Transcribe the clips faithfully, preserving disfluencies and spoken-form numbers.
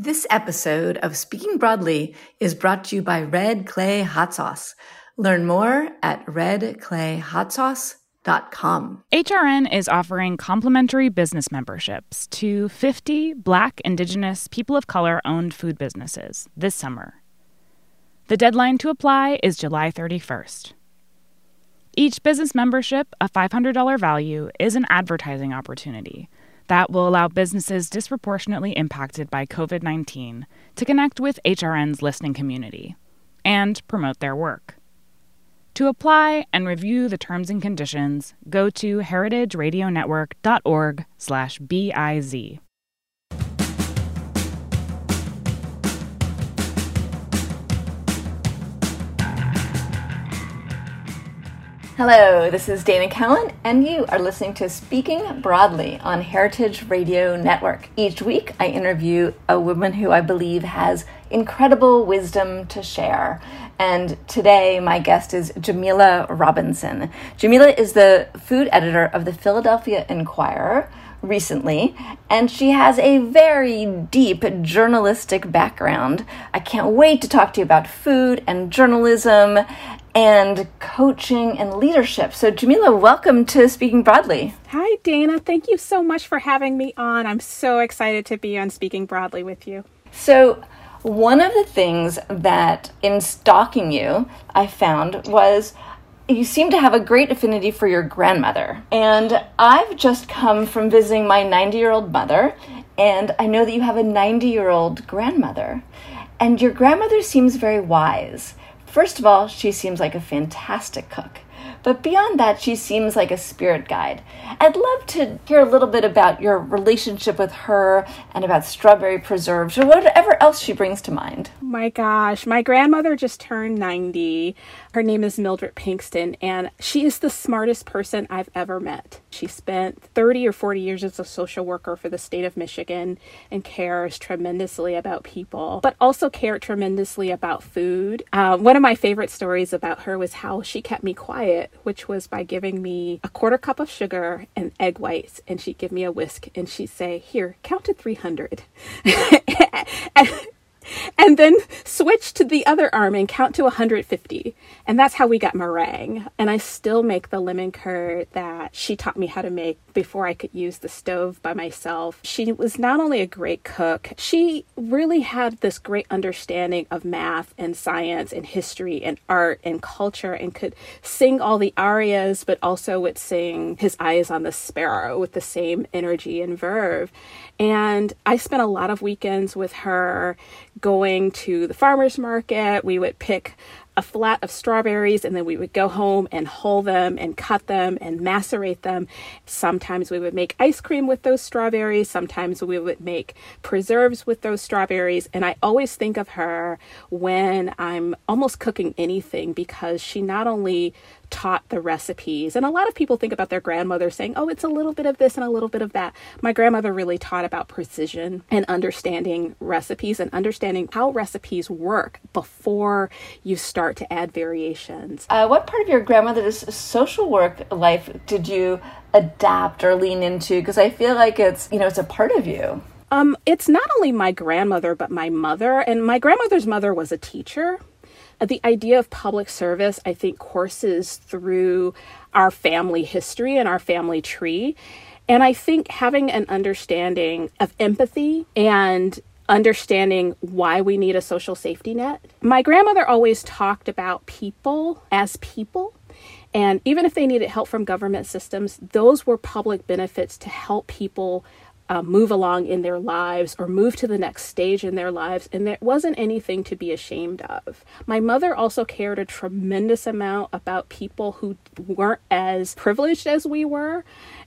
This episode of Speaking Broadly is brought to you by Red Clay Hot Sauce. Learn more at red clay hot sauce dot com. H R N is offering complimentary business memberships to fifty Black, Indigenous, people of color-owned food businesses this summer. The deadline to apply is July thirty-first. Each business membership, a five hundred dollars value, is an advertising opportunity that will allow businesses disproportionately impacted by covid nineteen to connect with H R N's listening community and promote their work. To apply and review the terms and conditions, go to heritageradionetwork.org slash BIZ. Hello, this is Dana Cowan, and you are listening to Speaking Broadly on Heritage Radio Network. Each week, I interview a woman who I believe has incredible wisdom to share. And today, my guest is Jamila Robinson. Jamila is the food editor of the Philadelphia Inquirer recently, and she has a very deep journalistic background. I can't wait to talk to you about food and journalism and coaching and leadership. So Jamila, welcome to Speaking Broadly. Hi, Dana. Thank you so much for having me on. I'm so excited to be on Speaking Broadly with you. So one of the things that in stalking you, I found was you seem to have a great affinity for your grandmother. And I've just come from visiting my ninety-year-old mother, and I know that you have a ninety-year-old grandmother. And your grandmother seems very wise. First of all, she seems like a fantastic cook. But beyond that, she seems like a spirit guide. I'd love to hear a little bit about your relationship with her and about strawberry preserves or whatever else she brings to mind. My gosh, my grandmother just turned ninety. Her name is Mildred Pinkston, and she is the smartest person I've ever met. She spent thirty or forty years as a social worker for the state of Michigan and cares tremendously about people, but also cared tremendously about food. Uh, one of my favorite stories about her was how she kept me quiet, which was by giving me a quarter cup of sugar and egg whites, and she'd give me a whisk, and she'd say, "Here, count to three hundred." and, And then switch to the other arm and count to one hundred fifty. And that's how we got meringue. And I still make the lemon curd that she taught me how to make before I could use the stove by myself. She was not only a great cook, she really had this great understanding of math and science and history and art and culture, and could sing all the arias, but also would sing His Eye is on the Sparrow with the same energy and verve. And I spent a lot of weekends with her going to the farmer's market. We would pick a flat of strawberries, and then we would go home and hull them and cut them and macerate them. Sometimes we would make ice cream with those strawberries. Sometimes we would make preserves with those strawberries. And I always think of her when I'm almost cooking anything, because she not only taught the recipes. And a lot of people think about their grandmother saying, oh, it's a little bit of this and a little bit of that. My grandmother really taught about precision and understanding recipes and understanding how recipes work before you start to add variations. Uh, what part of your grandmother's social work life did you adapt or lean into? Because I feel like it's, you know, it's a part of you. Um, it's not only my grandmother, but my mother. And my grandmother's mother was a teacher. The idea of public service, I think, courses through our family history and our family tree. And I think having an understanding of empathy and understanding why we need a social safety net. My grandmother always talked about people as people. And even if they needed help from government systems, those were public benefits to help people Uh, move along in their lives or move to the next stage in their lives. And there wasn't anything to be ashamed of. My mother also cared a tremendous amount about people who weren't as privileged as we were.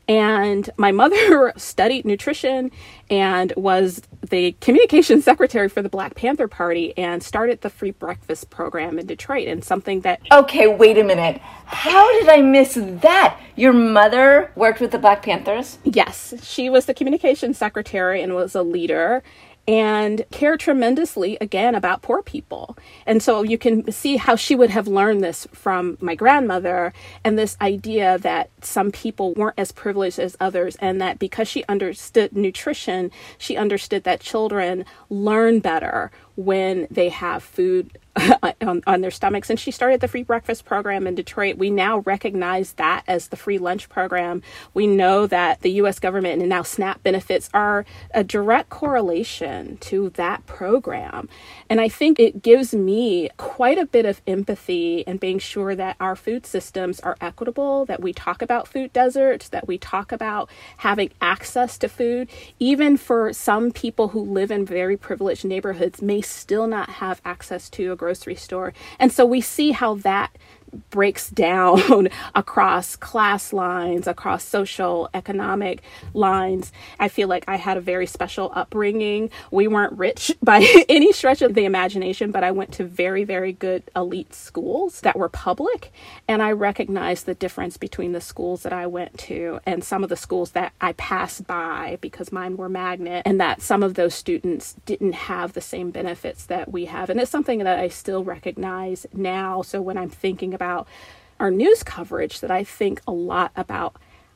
And my mother studied nutrition and was the communications secretary for the Black Panther Party and started the free breakfast program in Detroit, and something that... Okay, wait a minute. How did I miss that? Your mother worked with the Black Panthers? Yes, she was the communications secretary and was a leader. and care tremendously, again, about poor people. And so you can see how she would have learned this from my grandmother, and this idea that some people weren't as privileged as others, and that because she understood nutrition, she understood that children learn better when they have food on, on their stomachs. And she started the free breakfast program in Detroit. We now recognize that as the free lunch program. We know that the U S government and now SNAP benefits are a direct correlation to that program. And I think it gives me quite a bit of empathy in being sure that our food systems are equitable, that we talk about food deserts, that we talk about having access to food, even for some people who live in very privileged neighborhoods may still not have access to a grocery store. And so we see how that breaks down across class lines, across social, economic lines. I feel like I had a very special upbringing. We weren't rich by any stretch of the imagination, but I went to very, very good elite schools that were public. And I recognized the difference between the schools that I went to and some of the schools that I passed by because mine were magnet, and that some of those students didn't have the same benefits that we have. And it's something that I still recognize now. So when I'm thinking about our news coverage, that I think a lot about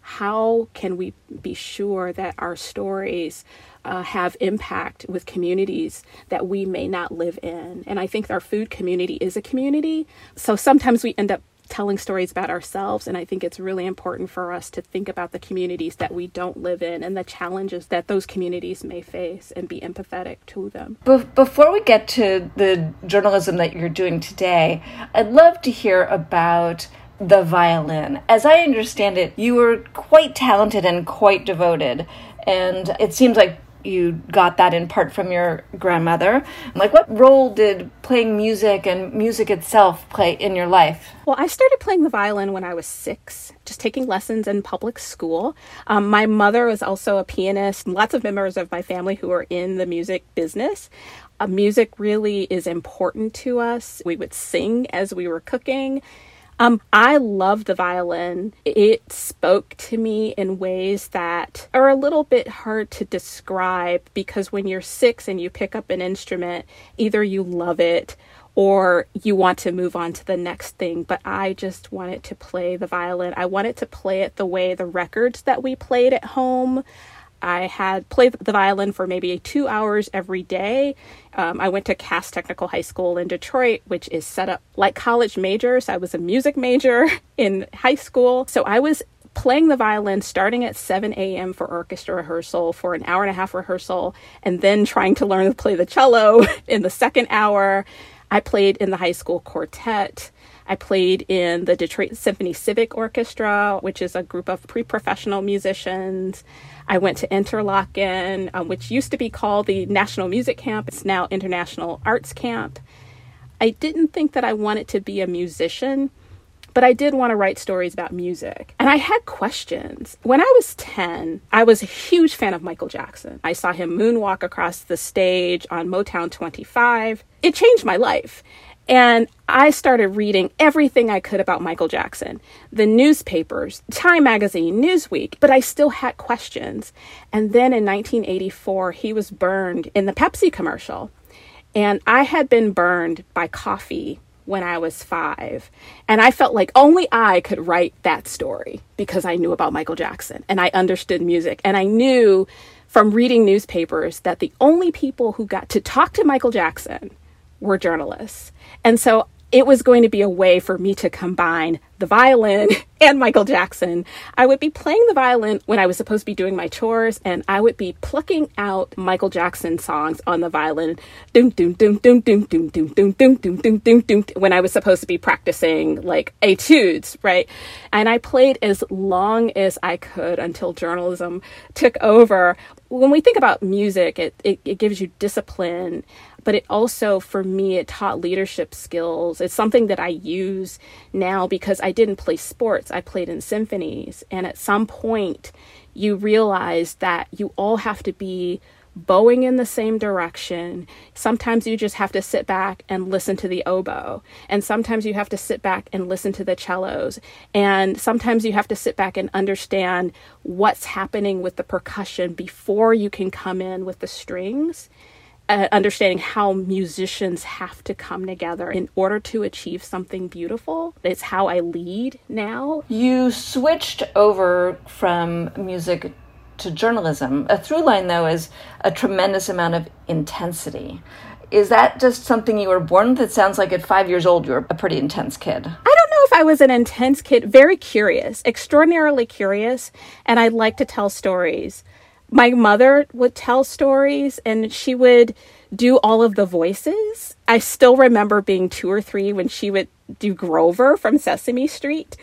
how can we be sure that our stories uh, have impact with communities that we may not live in. And I think our food community is a community. So sometimes we end up telling stories about ourselves. And I think it's really important for us to think about the communities that we don't live in and the challenges that those communities may face and be empathetic to them. Be- before we get to the journalism that you're doing today, I'd love to hear about the violin. As I understand it, you were quite talented and quite devoted. And it seems like you got that in part from your grandmother. Like, what role did playing music and music itself play in your life? Well, I started playing the violin when I was six, just taking lessons in public school. Um, my mother was also a pianist, and lots of members of my family who are in the music business. Uh, music really is important to us. We would sing as we were cooking. Um, I love the violin. It spoke to me in ways that are a little bit hard to describe, because when you're six and you pick up an instrument, either you love it or you want to move on to the next thing. But I just wanted to play the violin. I wanted to play it the way the records that we played at home. I had played the violin for maybe two hours every day. Um, I went to Cass Technical High School in Detroit, which is set up like college majors. I was a music major in high school. So I was playing the violin starting at seven a.m. for orchestra rehearsal, for an hour and a half rehearsal, and then trying to learn to play the cello in the second hour. I played in the high school quartet. I played in the Detroit Symphony Civic Orchestra, which is a group of pre-professional musicians. I went to Interlochen, um, which used to be called the National Music Camp. It's now International Arts Camp. I didn't think that I wanted to be a musician, but I did want to write stories about music. And I had questions. When I was ten, I was a huge fan of Michael Jackson. I saw him moonwalk across the stage on Motown twenty-five. It changed my life. And I started reading everything I could about Michael Jackson, the newspapers, Time Magazine, Newsweek, but I still had questions. And then in nineteen eighty-four, he was burned in the Pepsi commercial. And I had been burned by coffee when I was five. And I felt like only I could write that story because I knew about Michael Jackson and I understood music. And I knew from reading newspapers that the only people who got to talk to Michael Jackson were journalists. And so it was going to be a way for me to combine the violin and Michael Jackson. I would be playing the violin when I was supposed to be doing my chores, and I would be plucking out Michael Jackson songs on the violin, doom doom doom doom doom doom doom doom doom doom doom doom doom, when I was supposed to be practicing like etudes, right? And I played as long as I could until journalism took over. When we think about music, it, it, it gives you discipline, but it also, for me, it taught leadership skills. It's something that I use now because I didn't play sports. I played in symphonies. And at some point, you realize that you all have to be bowing in the same direction. Sometimes you just have to sit back and listen to the oboe. And sometimes you have to sit back and listen to the cellos. And sometimes you have to sit back and understand what's happening with the percussion before you can come in with the strings. uh, understanding how musicians have to come together in order to achieve something beautiful. It's how I lead now. You switched over from music to journalism. A through line, though, is a tremendous amount of intensity. Is that just something you were born with? It sounds like at five years old, you were a pretty intense kid. I don't know if I was an intense kid. Very curious, extraordinarily curious, and I like to tell stories. My mother would tell stories, and she would do all of the voices. I still remember being two or three when she would do Grover from Sesame Street.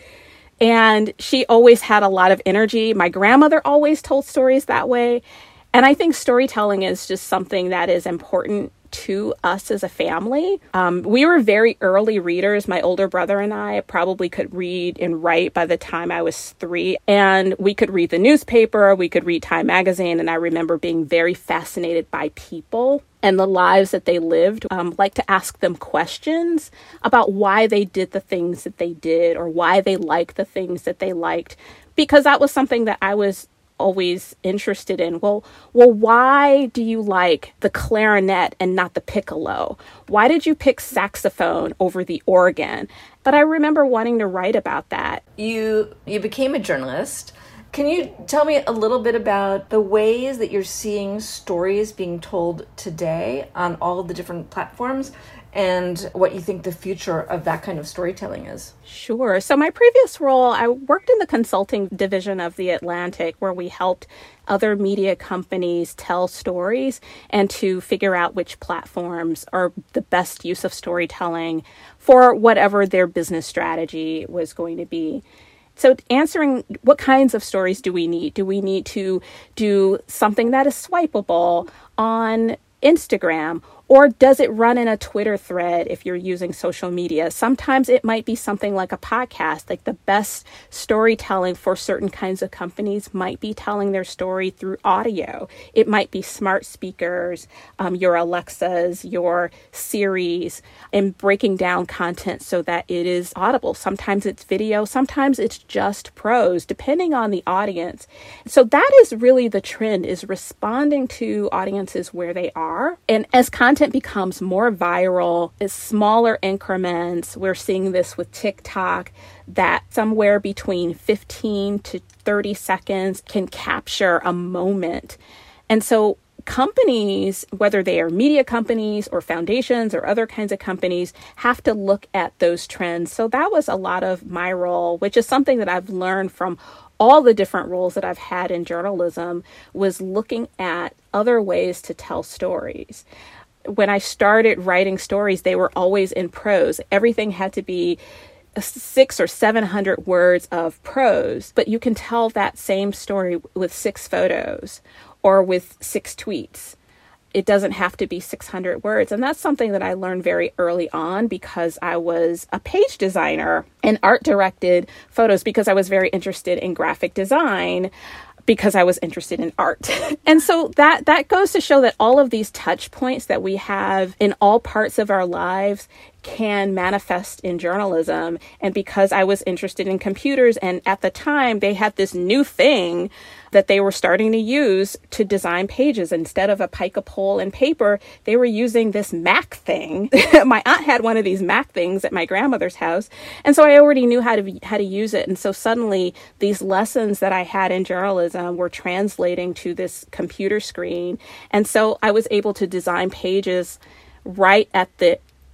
And she always had a lot of energy. My grandmother always told stories that way. And I think storytelling is just something that is important to us as a family. Um, we were very early readers. My older brother and I probably could read and write by the time I was three. And we could read the newspaper, we could read Time magazine. And I remember being very fascinated by people and the lives that they lived. Um, like to ask them questions about why they did the things that they did or why they liked the things that they liked, because that was something that I was always interested in. Well, well, why do you like the clarinet and not the piccolo? Why did you pick saxophone over the organ? But I remember wanting to write about that. You you became a journalist. Can you tell me a little bit about the ways that you're seeing stories being told today on all of the different platforms and what you think the future of that kind of storytelling is? Sure. So my previous role, I worked in the consulting division of The Atlantic, where we helped other media companies tell stories and to figure out which platforms are the best use of storytelling for whatever their business strategy was going to be. So answering what kinds of stories do we need? Do we need to do something that is swipeable on Instagram? Or does it run in a Twitter thread if you're using social media? Sometimes it might be something like a podcast. Like the best storytelling for certain kinds of companies might be telling their story through audio. It might be smart speakers, um, your Alexas, your Siris, and breaking down content so that it is audible. Sometimes it's video, sometimes it's just prose, depending on the audience. So that is really the trend, is responding to audiences where they are. And as content becomes more viral, as smaller increments, we're seeing this with TikTok, that somewhere between fifteen to thirty seconds can capture a moment. And so companies, whether they are media companies or foundations or other kinds of companies, have to look at those trends. So that was a lot of my role, which is something that I've learned from all the different roles that I've had in journalism, was looking at other ways to tell stories. When I started writing stories, they were always in prose. Everything had to be six or seven hundred words of prose, but you can tell that same story with six photos or with six tweets. It doesn't have to be six hundred words. And that's something that I learned very early on because I was a page designer and art directed photos because I was very interested in graphic design, because I was interested in art. And so that that goes to show that all of these touch points that we have in all parts of our lives can manifest in journalism. And because I was interested in computers, and at the time they had this new thing that they were starting to use to design pages. Instead of a pica pole and paper, they were using this Mac thing. My aunt had one of these Mac things at my grandmother's house. And so I already knew how to how to use it. And so suddenly these lessons that I had in journalism were translating to this computer screen. And so I was able to design pages right at the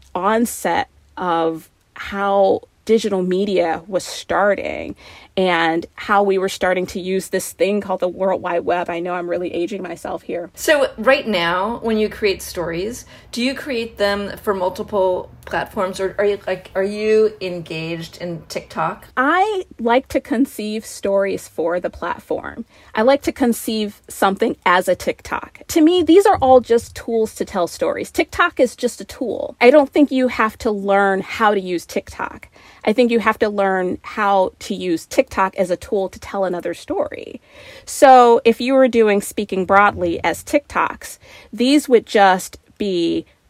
onset of how digital media was starting and how we were starting to use this thing called the World Wide Web. I know I'm really aging myself here. So right now, when you create stories, do you create them for multiple platforms, or are you like are you engaged in TikTok? I like to conceive stories for the platform. I like to conceive something as a TikTok. To me, these are all just tools to tell stories. TikTok is just a tool. I don't think you have to learn how to use TikTok. I think you have to learn how to use TikTok as a tool to tell another story. So if you were doing Speaking Broadly as TikToks, these would just be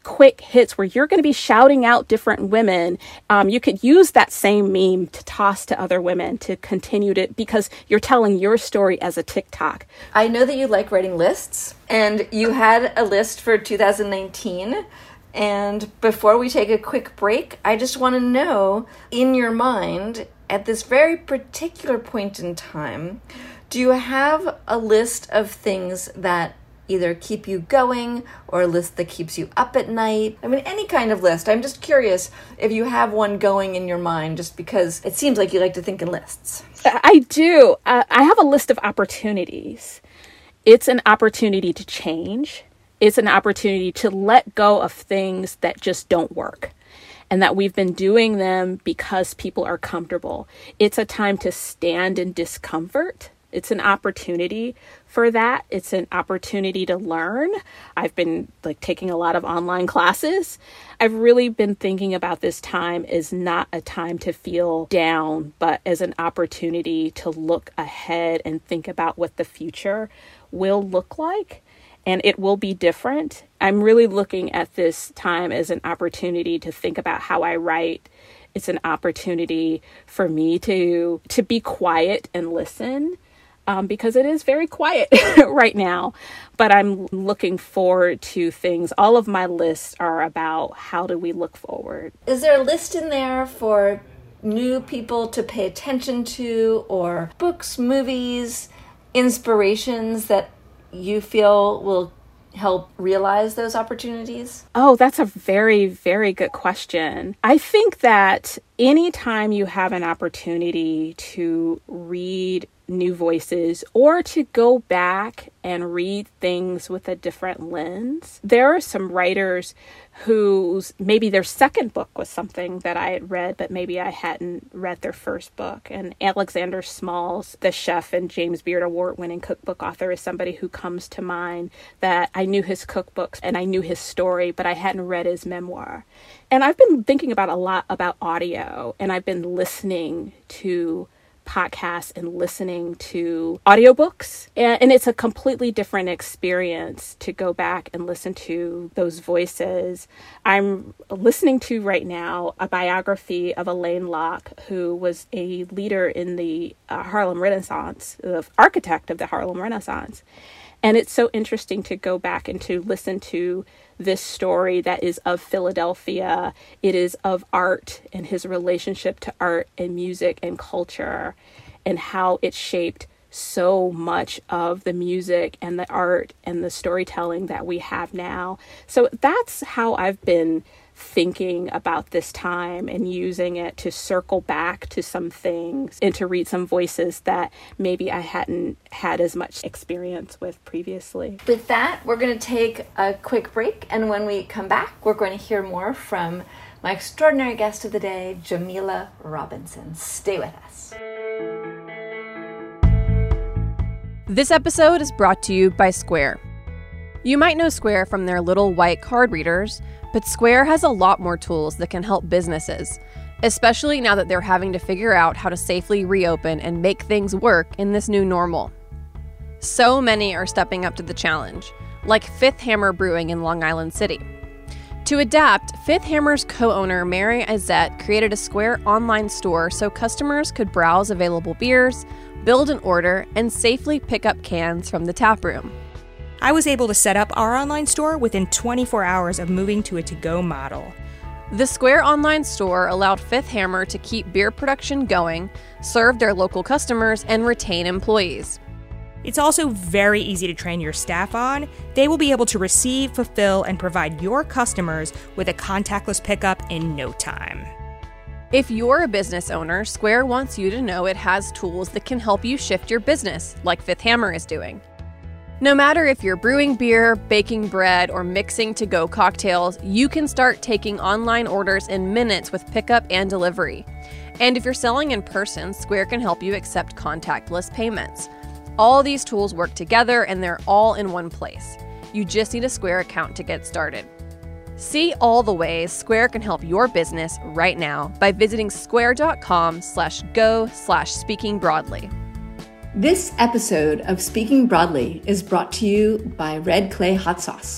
quick hits where you're going to be shouting out different women. Um, you could use that same meme to toss to other women to continue to, because you're telling your story as a TikTok. I know that you like writing lists, and you had a list for two thousand nineteen. And before we take a quick break, I just want to know, in your mind, at this very particular point in time, do you have a list of things that either keep you going or a list that keeps you up at night? I mean, any kind of list. I'm just curious if you have one going in your mind, just because it seems like you like to think in lists. I do. Uh, I have a list of opportunities. It's an opportunity to change. It's an opportunity to let go of things that just don't work, and that we've been doing them because people are comfortable. It's a time to stand in discomfort. It's an opportunity for that. It's an opportunity to learn. I've been like taking a lot of online classes. I've really been thinking about this time as not a time to feel down, but as an opportunity to look ahead and think about what the future will look like. And it will be different. I'm really looking at this time as an opportunity to think about how I write. It's an opportunity for me to to be quiet and listen, um, because it is very quiet right now. But I'm looking forward to things. All of my lists are about how do we look forward. Is there a list in there for new people to pay attention to, or books, movies, inspirations that you feel will help realize those opportunities? Oh, that's a very, very good question. I think that anytime you have an opportunity to read new voices or to go back and read things with a different lens, there are some writers whose maybe their second book was something that I had read, but maybe I hadn't read their first book. And Alexander Smalls, the chef and James Beard award-winning cookbook author, is somebody who comes to mind, that I knew his cookbooks and I knew his story, but I hadn't read his memoir. And I've been thinking about a lot about audio, and I've been listening to podcasts and listening to audiobooks. And, and it's a completely different experience to go back and listen to those voices. I'm listening to right now a biography of Alain Locke, who was a leader in the uh, Harlem Renaissance, the architect of the Harlem Renaissance. And it's so interesting to go back and to listen to this story that is of Philadelphia. It is of art and his relationship to art and music and culture, and how it shaped so much of the music and the art and the storytelling that we have now. So that's how I've been thinking about this time, and using it to circle back to some things and to read some voices that maybe I hadn't had as much experience with previously. With that, we're going to take a quick break, and when we come back, we're going to hear more from my extraordinary guest of the day, Jamila Robinson. Stay with us. This episode is brought to you by Square. You might know Square from their little white card readers, but Square has a lot more tools that can help businesses, especially now that they're having to figure out how to safely reopen and make things work in this new normal. So many are stepping up to the challenge, like Fifth Hammer Brewing in Long Island City. To adapt, Fifth Hammer's co-owner Mary Izette created a Square online store so customers could browse available beers, build an order, and safely pick up cans from the tap room. I was able to set up our online store within twenty-four hours of moving to a to-go model. The Square online store allowed Fifth Hammer to keep beer production going, serve their local customers, and retain employees. It's also very easy to train your staff on. They will be able to receive, fulfill, and provide your customers with a contactless pickup in no time. If you're a business owner, Square wants you to know it has tools that can help you shift your business, like Fifth Hammer is doing. No matter if you're brewing beer, baking bread, or mixing to-go cocktails, you can start taking online orders in minutes with pickup and delivery. And if you're selling in person, Square can help you accept contactless payments. All these tools work together, and they're all in one place. You just need a Square account to get started. See all the ways Square can help your business right now by visiting square.com slash go slash speaking broadly. This episode of Speaking Broadly is brought to you by Red Clay Hot Sauce.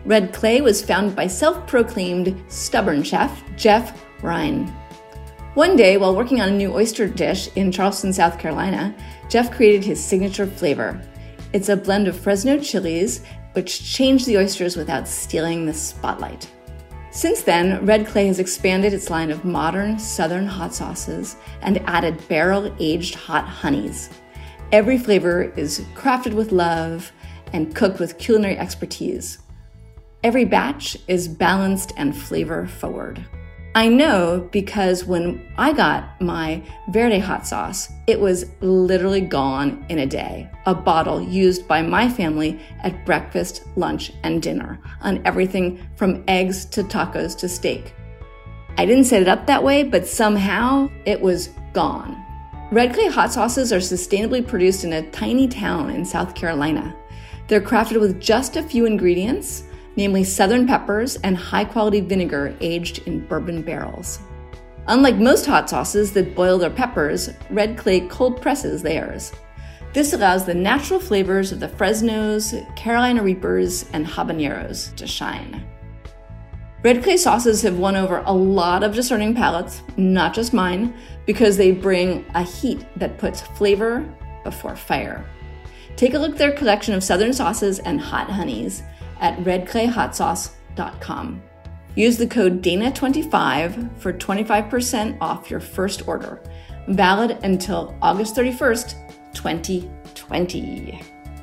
Red Clay was founded by self-proclaimed stubborn chef Jeff Ryan. One day, while working on a new oyster dish in Charleston, South Carolina, Jeff created his signature flavor. It's a blend of Fresno chilies, which changed the oysters without stealing the spotlight. Since then, Red Clay has expanded its line of modern Southern hot sauces and added barrel-aged hot honeys. Every flavor is crafted with love and cooked with culinary expertise. Every batch is balanced and flavor-forward. I know because when I got my Verde hot sauce, it was literally gone in a day. A bottle used by my family at breakfast, lunch, and dinner on everything from eggs to tacos to steak. I didn't set it up that way, but somehow it was gone. Red Clay hot sauces are sustainably produced in a tiny town in South Carolina. They're crafted with just a few ingredients, namely southern peppers and high-quality vinegar aged in bourbon barrels. Unlike most hot sauces that boil their peppers, Red Clay cold presses theirs. This allows the natural flavors of the Fresnos, Carolina Reapers, and habaneros to shine. Red Clay sauces have won over a lot of discerning palates, not just mine, because they bring a heat that puts flavor before fire. Take a look at their collection of southern sauces and hot honeys at red clay hot sauce dot com. Use the code Dana twenty-five for twenty-five percent off your first order, valid until August thirty-first, twenty twenty.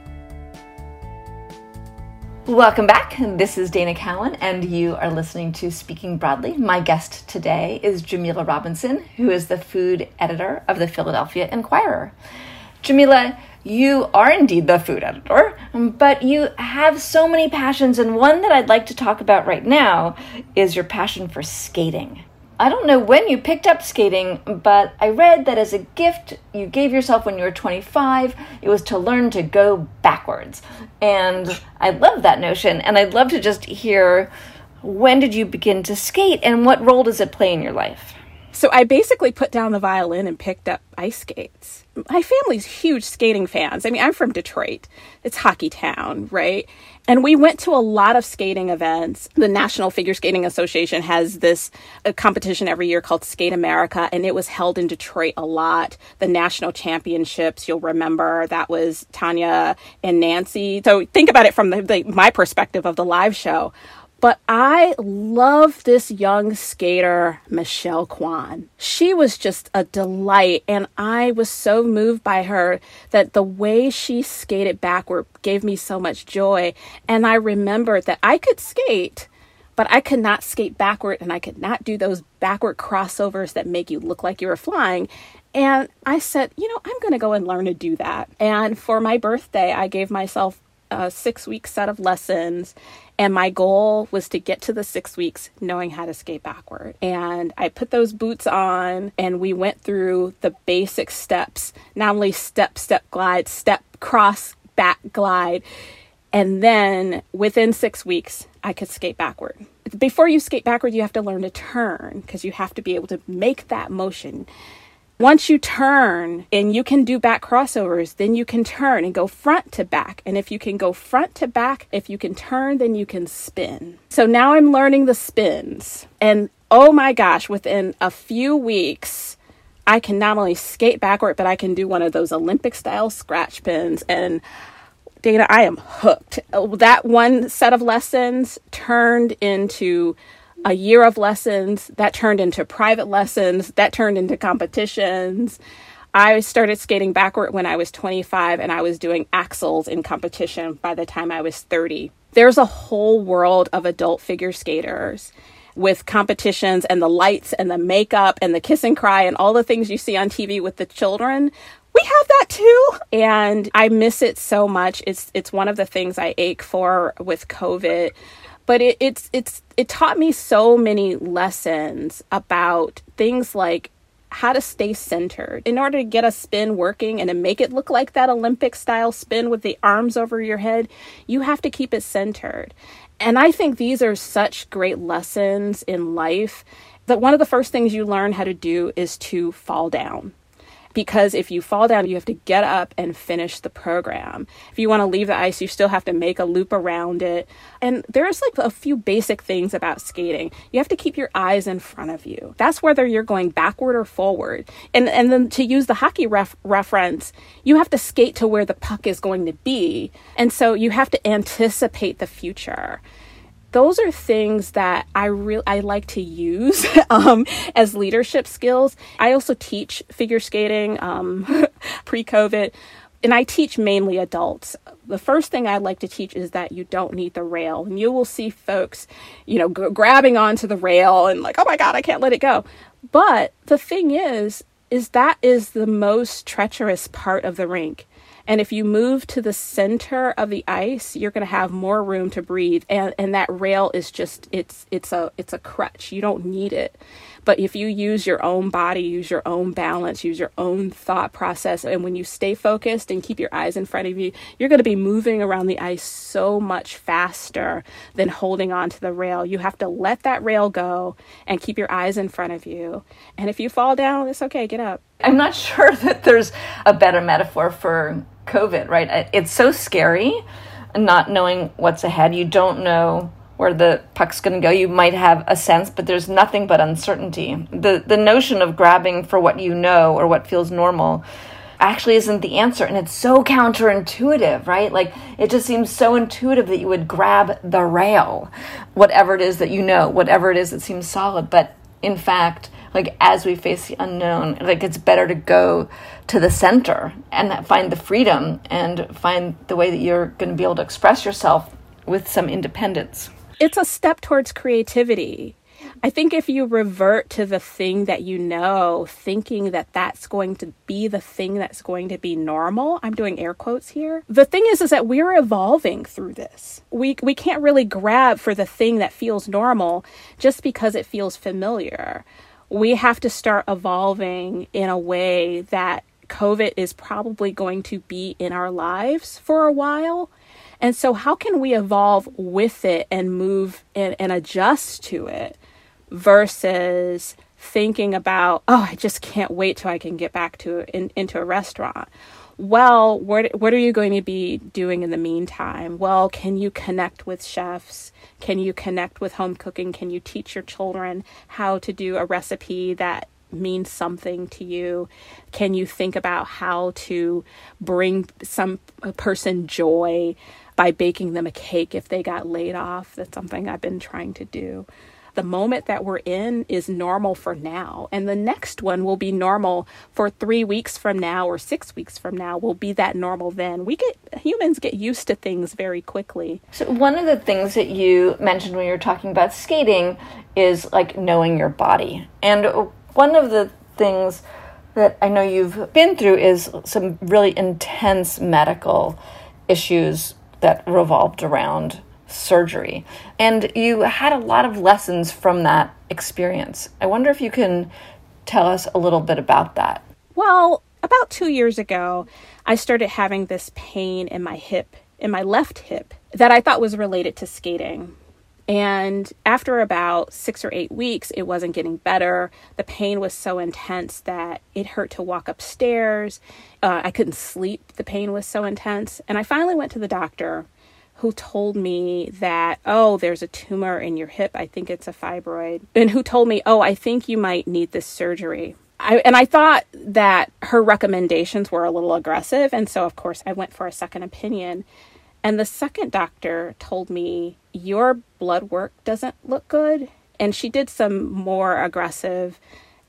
Welcome back. This is Dana Cowan, and you are listening to Speaking Broadly. My guest today is Jamila Robinson, who is the food editor of the Philadelphia Inquirer. Jamila, you are indeed the food editor, but you have so many passions, and one that I'd like to talk about right now is your passion for skating. I don't know when you picked up skating, but I read that as a gift you gave yourself when you were twenty-five, it was to learn to go backwards. And I love that notion, and I'd love to just hear, when did you begin to skate, and what role does it play in your life? So I basically put down the violin and picked up ice skates. My family's huge skating fans. I mean, I'm from Detroit. It's hockey town, right? And we went to a lot of skating events. The National Figure Skating Association has this a competition every year called Skate America, and it was held in Detroit a lot. The national championships, you'll remember, that was Tanya and Nancy. So think about it from the, the, my perspective of the live show. But I love this young skater, Michelle Kwan. She was just a delight, and I was so moved by her that the way she skated backward gave me so much joy. And I remembered that I could skate, but I could not skate backward, and I could not do those backward crossovers that make you look like you were flying. And I said, you know, I'm going to go and learn to do that. And for my birthday, I gave myself a six-week set of lessons. And my goal was to get to the six weeks knowing how to skate backward. And I put those boots on, and we went through the basic steps, not only step, step, glide, step, cross, back, glide. And then within six weeks, I could skate backward. Before you skate backward, you have to learn to turn, because you have to be able to make that motion. Once you turn and you can do back crossovers, then you can turn and go front to back. And if you can go front to back, if you can turn, then you can spin. So now I'm learning the spins. And oh my gosh, within a few weeks, I can not only skate backward, but I can do one of those Olympic style scratch spins. And Dana, I am hooked. That one set of lessons turned into a year of lessons, that turned into private lessons, that turned into competitions. I started skating backward when I was twenty-five, and I was doing axles in competition by the time I was thirty. There's a whole world of adult figure skaters with competitions and the lights and the makeup and the kiss and cry and all the things you see on T V with the children. We have that too. And I miss it so much. It's it's one of the things I ache for with COVID. But it, it's it's it taught me so many lessons about things like how to stay centered. In order to get a spin working and to make it look like that Olympic style spin with the arms over your head, you have to keep it centered. And I think these are such great lessons in life that one of the first things you learn how to do is to fall down. because if you fall down, you have to get up and finish the program. If you want to leave the ice, you still have to make a loop around it. And there's like a few basic things about skating. You have to keep your eyes in front of you. That's whether you're going backward or forward. And and then to use the hockey ref- reference, you have to skate to where the puck is going to be. And so you have to anticipate the future. Those are things that I really I like to use um, as leadership skills. I also teach figure skating um, pre-COVID, and I teach mainly adults. The first thing I like to teach is that you don't need the rail. And you will see folks, you know, g- grabbing onto the rail and like, oh my God, I can't let it go. But the thing is, is that is the most treacherous part of the rink. And if you move to the center of the ice, you're going to have more room to breathe. And, and that rail is just, it's, it's a, it's a crutch. You don't need it. But if you use your own body, use your own balance, use your own thought process, and when you stay focused and keep your eyes in front of you, you're going to be moving around the ice so much faster than holding on to the rail. You have to let that rail go and keep your eyes in front of you. And if you fall down, it's okay, get up. I'm not sure that there's a better metaphor for COVID, right? It's so scary, not knowing what's ahead. You don't know where the puck's going to go. You might have a sense, but there's nothing but uncertainty. The the notion of grabbing for what you know or what feels normal actually isn't the answer. And it's so counterintuitive, right? Like, it just seems so intuitive that you would grab the rail, whatever it is that you know, whatever it is that seems solid. But in fact, like, as we face the unknown, like, it's better to go to the center and find the freedom and find the way that you're going to be able to express yourself with some independence. It's a step towards creativity. I think if you revert to the thing that you know, thinking that that's going to be the thing that's going to be normal, I'm doing air quotes here. The thing is, is that we're evolving through this. We we can't really grab for the thing that feels normal just because it feels familiar. We have to start evolving in a way that COVID is probably going to be in our lives for a while. And so how can we evolve with it and move and, and adjust to it versus thinking about, oh, I just can't wait till I can get back to in, into a restaurant. Well, what what are you going to be doing in the meantime? Well, can you connect with chefs? Can you connect with home cooking? Can you teach your children how to do a recipe that means something to you? Can you think about how to bring some person joy by baking them a cake if they got laid off? That's something I've been trying to do. The moment that we're in is normal for now. And the next one will be normal for three weeks from now or six weeks from now will be that normal then. We get, humans get used to things very quickly. So one of the things that you mentioned when you were talking about skating is like knowing your body. And one of the things that I know you've been through is some really intense medical issues that revolved around surgery. And you had a lot of lessons from that experience. I wonder if you can tell us a little bit about that. Well, about two years ago, I started having this pain in my hip, in my left hip, that I thought was related to skating. And after about six or eight weeks, it wasn't getting better. The pain was so intense that it hurt to walk upstairs. Uh, I couldn't sleep. The pain was so intense. And I finally went to the doctor, who told me that, oh, there's a tumor in your hip. I think it's a fibroid. And who told me, oh, I think you might need this surgery. I, and I thought that her recommendations were a little aggressive. And so, of course, I went for a second opinion. And the second doctor told me, your blood work doesn't look good. And she did some more aggressive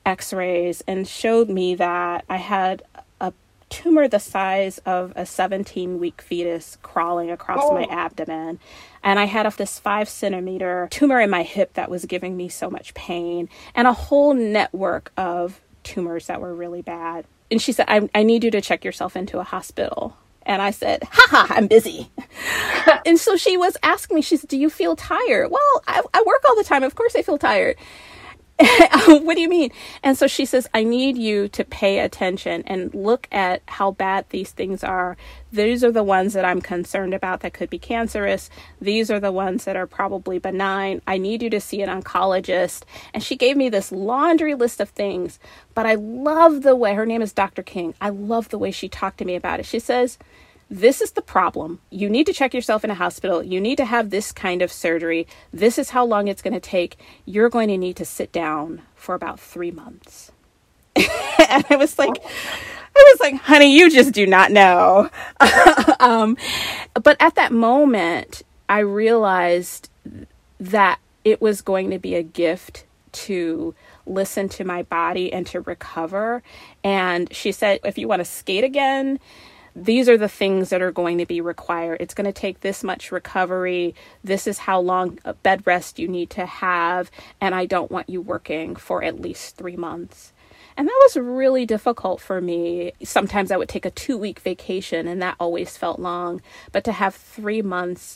x-rays and showed me that I had a tumor the size of a seventeen-week fetus crawling across oh. my abdomen. And I had this five centimeter tumor in my hip that was giving me so much pain, and a whole network of tumors that were really bad. And she said, I, I need you to check yourself into a hospital. And I said, ha ha, I'm busy. And so she was asking me, she said, do you feel tired? Well, I, I work all the time. Of course I feel tired. What do you mean? And so she says, I need you to pay attention and look at how bad these things are. These are the ones that I'm concerned about that could be cancerous. These are the ones that are probably benign. I need you to see an oncologist. And she gave me this laundry list of things. But I love the way, her name is Doctor King. I love the way she talked to me about it. She says, this is the problem. You need to check yourself in a hospital. You need to have this kind of surgery. This is how long it's going to take. You're going to need to sit down for about three months. And I was like, I was like, honey, you just do not know. um, but at that moment, I realized that it was going to be a gift to listen to my body and to recover. And she said, if you want to skate again, these are the things that are going to be required. It's going to take this much recovery. This is how long a bed rest you need to have. And I don't want you working for at least three months. And that was really difficult for me. Sometimes I would take a two week vacation and that always felt long. But to have three months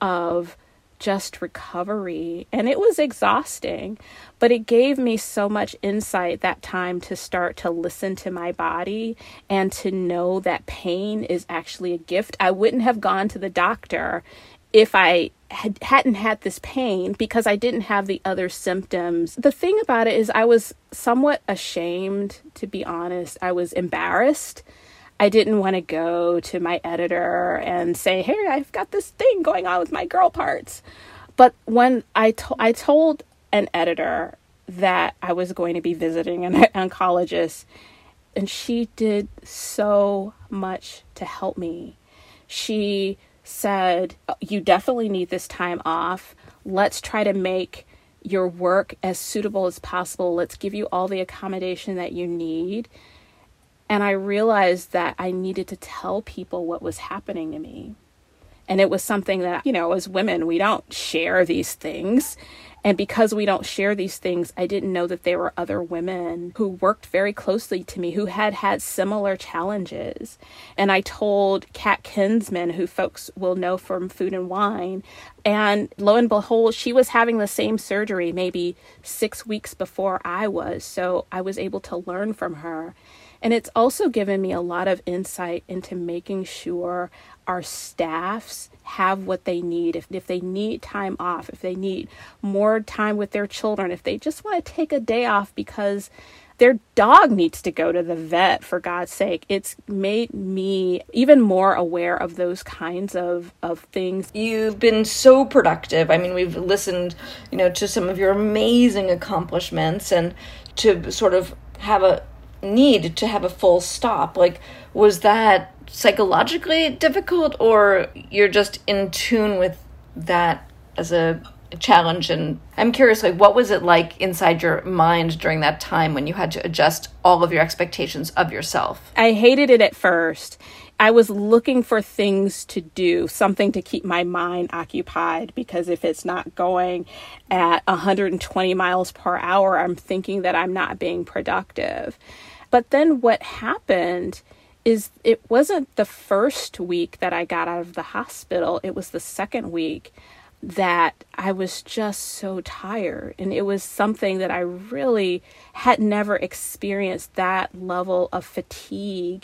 of just recovery, and it was exhausting, but it gave me so much insight that time to start to listen to my body and to know that pain is actually a gift. I wouldn't have gone to the doctor if I had, hadn't had this pain because I didn't have the other symptoms. The thing about it is I was somewhat ashamed, to be honest. I was embarrassed. I didn't want to go to my editor and say, hey, I've got this thing going on with my girl parts. But when I, to- I told an editor that I was going to be visiting an oncologist, and she did so much to help me. She said, you definitely need this time off. Let's try to make your work as suitable as possible. Let's give you all the accommodation that you need. And I realized that I needed to tell people what was happening to me. And it was something that, you know, as women, we don't share these things. And because we don't share these things, I didn't know that there were other women who worked very closely to me who had had similar challenges. And I told Kat Kinsman, who folks will know from Food and Wine, and lo and behold, she was having the same surgery maybe six weeks before I was. So I was able to learn from her. And it's also given me a lot of insight into making sure our staffs have what they need. If, if they need time off, if they need more time with their children, if they just want to take a day off because their dog needs to go to the vet, for God's sake, it's made me even more aware of those kinds of, of things. You've been so productive. I mean, we've listened, you know, to some of your amazing accomplishments, and to sort of have a need to have a full stop. Like, was that psychologically difficult, or you're just in tune with that as a challenge? And I'm curious, like, what was it like inside your mind during that time when you had to adjust all of your expectations of yourself? I hated it at first. I was looking for things to do, something to keep my mind occupied, because if it's not going at one hundred twenty miles per hour, I'm thinking that I'm not being productive. But then what happened is it wasn't the first week that I got out of the hospital. It was the second week that I was just so tired. And it was something that I really had never experienced, that level of fatigue.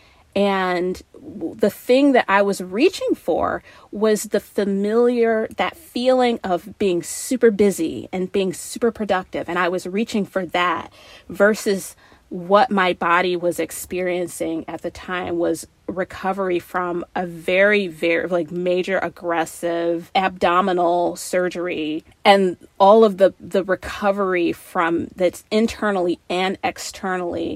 And the thing that I was reaching for was the familiar, that feeling of being super busy and being super productive. And I was reaching for that versus what my body was experiencing at the time was recovery from a very, very like major aggressive abdominal surgery, and all of the, the recovery from that's internally and externally.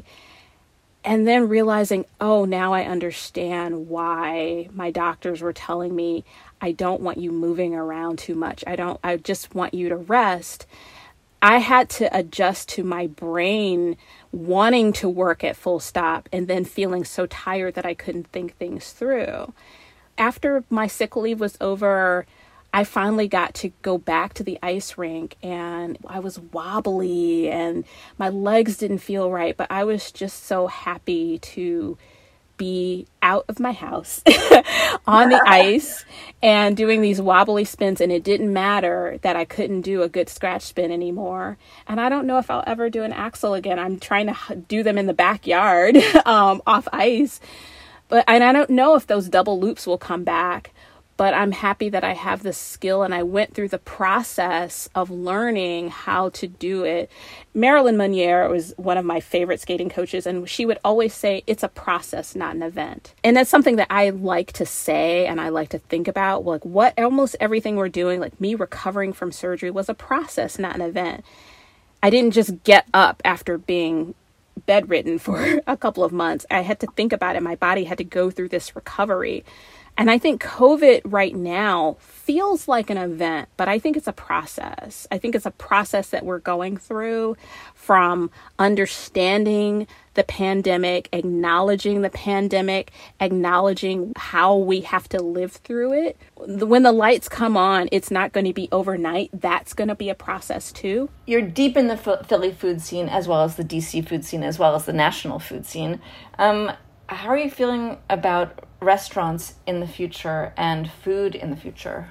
And then realizing, oh, now I understand why my doctors were telling me, I don't want you moving around too much. I don't, I just want you to rest. I had to adjust to my brain wanting to work at full stop and then feeling so tired that I couldn't think things through. After my sick leave was over, I finally got to go back to the ice rink, and I was wobbly and my legs didn't feel right, but I was just so happy to be out of my house on the ice and doing these wobbly spins, and it didn't matter that I couldn't do a good scratch spin anymore. And I don't know if I'll ever do an axel again. I'm trying to do them in the backyard um, off ice, but and I don't know if those double loops will come back. But I'm happy that I have this skill, and I went through the process of learning how to do it. Marilyn Monier was one of my favorite skating coaches, and she would always say, it's a process, not an event. And that's something that I like to say and I like to think about. Like, what almost everything we're doing, like me recovering from surgery, was a process, not an event. I didn't just get up after being bedridden for a couple of months. I had to think about it. My body had to go through this recovery. And I think COVID right now feels like an event, but I think it's a process. I think it's a process that we're going through, from understanding the pandemic, acknowledging the pandemic, acknowledging how we have to live through it. When the lights come on, it's not going to be overnight. That's going to be a process too. You're deep in the Philly food scene, as well as the D C food scene, as well as the national food scene. Um, how are you feeling about restaurants in the future and food in the future?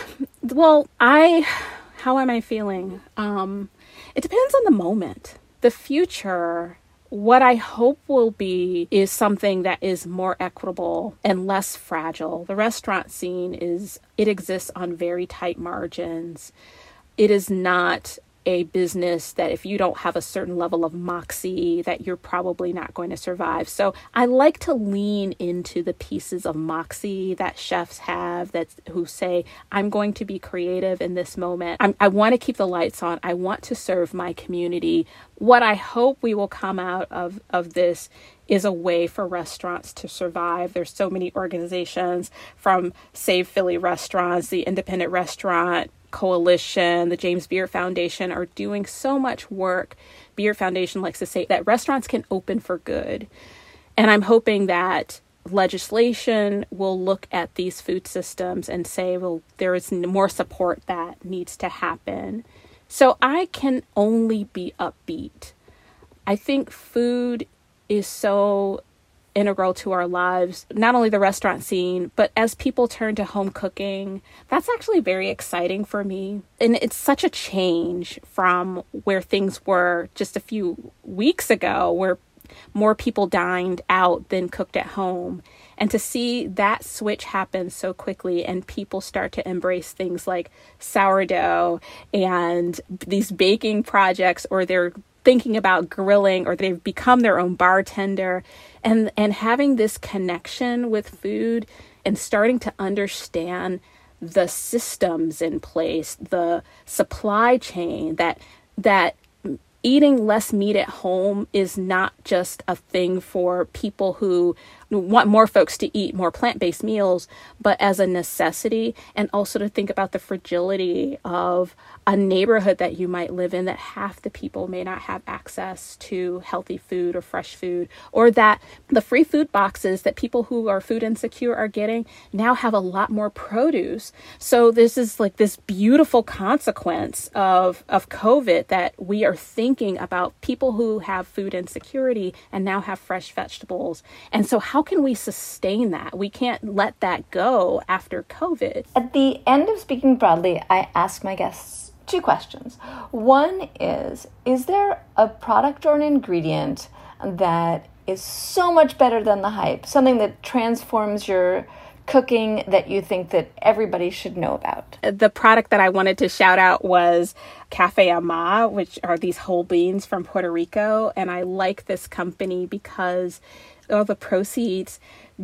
Well, I, how am I feeling? Um, it depends on the moment. The future, what I hope will be, is something that is more equitable and less fragile. The restaurant scene is, it exists on very tight margins. It is not a business that if you don't have a certain level of moxie, that you're probably not going to survive. So I like to lean into the pieces of moxie that chefs have, that who say, I'm going to be creative in this moment. I'm, I want to keep the lights on. I want to serve my community. What I hope we will come out of, of this is a way for restaurants to survive. There's so many organizations, from Save Philly Restaurants, the Independent Restaurant Coalition, the James Beard Foundation, are doing so much work. Beard Foundation likes to say that restaurants can open for good. And I'm hoping that legislation will look at these food systems and say, well, there is more support that needs to happen. So I can only be upbeat. I think food is so integral to our lives, not only the restaurant scene, but as people turn to home cooking, that's actually very exciting for me. And it's such a change from where things were just a few weeks ago, where more people dined out than cooked at home. And to see that switch happen so quickly, and people start to embrace things like sourdough and these baking projects, or they're thinking about grilling, or they've become their own bartender, and and having this connection with food and starting to understand the systems in place, the supply chain, that that eating less meat at home is not just a thing for people who want more folks to eat more plant-based meals, but as a necessity, and also to think about the fragility of a neighborhood that you might live in, that half the people may not have access to healthy food or fresh food, or that the free food boxes that people who are food insecure are getting now have a lot more produce. So this is like this beautiful consequence of, of COVID, that we are thinking about people who have food insecurity and now have fresh vegetables. And so how can we sustain that? We can't let that go after COVID. At the end of Speaking Broadly, I ask my guests two questions. One is, is there a product or an ingredient that is so much better than the hype, something that transforms your cooking that you think that everybody should know about? The product that I wanted to shout out was Cafe Ama, which are these whole beans from Puerto Rico. And I like this company because all the proceeds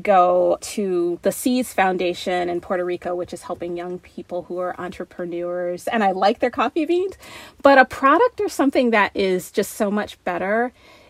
go to the Seeds Foundation in Puerto Rico, which is helping young people who are entrepreneurs. And I like their coffee beans. But a product or something that is just so much better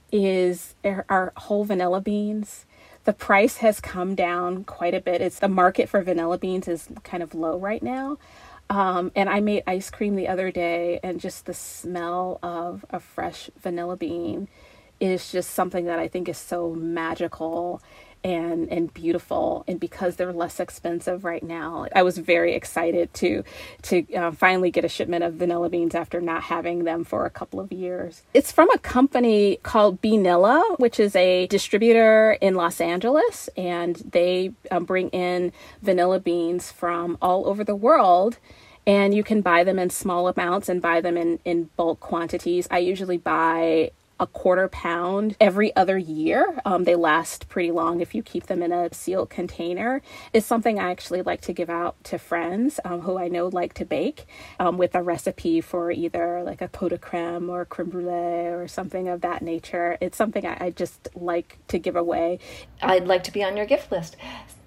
is our whole vanilla beans. The price has come down quite a bit. It's the market for vanilla beans is kind of low right now. Um, and I made ice cream the other day, and just the smell of a fresh vanilla bean is just something that I think is so magical. and, and beautiful. And because they're less expensive right now, I was very excited to, to uh, finally get a shipment of vanilla beans after not having them for a couple of years. It's from a company called Beanilla, which is a distributor in Los Angeles, and they um, bring in vanilla beans from all over the world. And you can buy them in small amounts and buy them in, in bulk quantities. I usually buy a quarter pound every other year. Um, they last pretty long if you keep them in a sealed container. It's something I actually like to give out to friends um, who I know like to bake um, with a recipe for either like a pot de creme or creme brulee or something of that nature. It's something I, I just like to give away. I'd like to be on your gift list.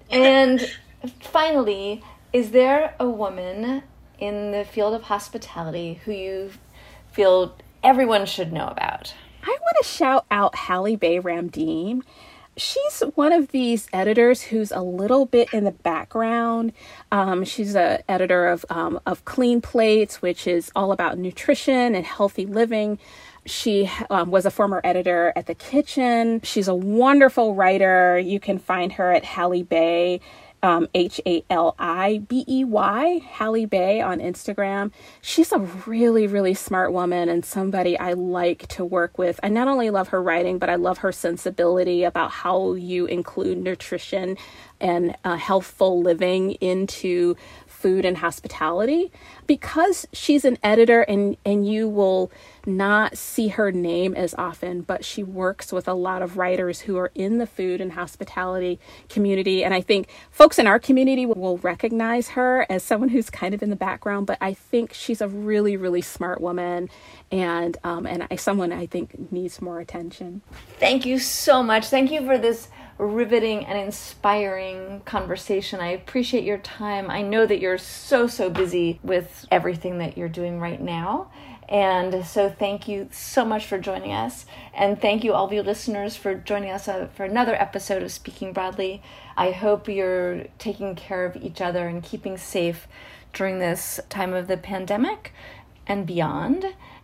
And finally, is there a woman in the field of hospitality who you feel everyone should know about? I want to shout out Hallie Bay Ramdeem. She's one of these editors who's a little bit in the background. Um, she's an editor of um, of Clean Plates, which is all about nutrition and healthy living. She um, was a former editor at The Kitchen. She's a wonderful writer. You can find her at Hallie Bay. Um, H A L I B E Y, Hallie Bay on Instagram. She's a really, really smart woman and somebody I like to work with. I not only love her writing, but I love her sensibility about how you include nutrition and uh, healthful living into food and hospitality. Because she's an editor and, and you will not see her name as often, but she works with a lot of writers who are in the food and hospitality community. And I think folks in our community will recognize her as someone who's kind of in the background, but I think she's a really, really smart woman and um, and I, someone I think needs more attention. Thank you so much. Thank you for this riveting and inspiring conversation. I appreciate your time. I know that you're so, so busy with everything that you're doing right now. And so thank you so much for joining us. And thank you all of you listeners for joining us uh, for another episode of Speaking Broadly. I hope you're taking care of each other and keeping safe during this time of the pandemic and beyond.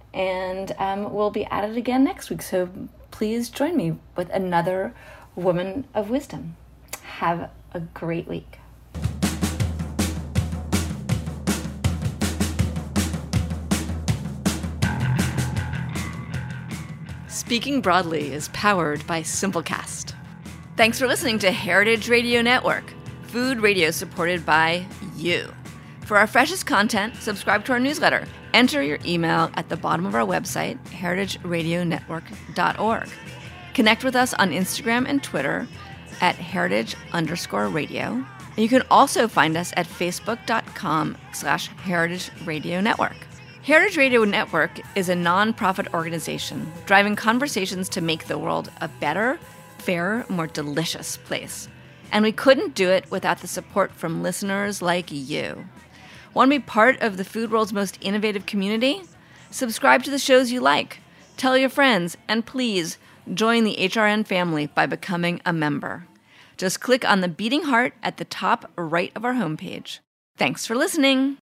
And um, we'll be at it again next week. So please join me with another Woman of Wisdom. Have a great week. Speaking Broadly is powered by Simplecast. Thanks for listening to Heritage Radio Network, food radio supported by you. For our freshest content, subscribe to our newsletter. Enter your email at the bottom of our website, heritage radio network dot org. Connect with us on Instagram and Twitter at heritage underscore radio. And you can also find us at facebook.com slash heritage radio network. Heritage Radio Network is a nonprofit organization driving conversations to make the world a better, fairer, more delicious place. And we couldn't do it without the support from listeners like you. Want to be part of the food world's most innovative community? Subscribe to the shows you like. Tell your friends, and please join the H R N family by becoming a member. Just click on the beating heart at the top right of our homepage. Thanks for listening.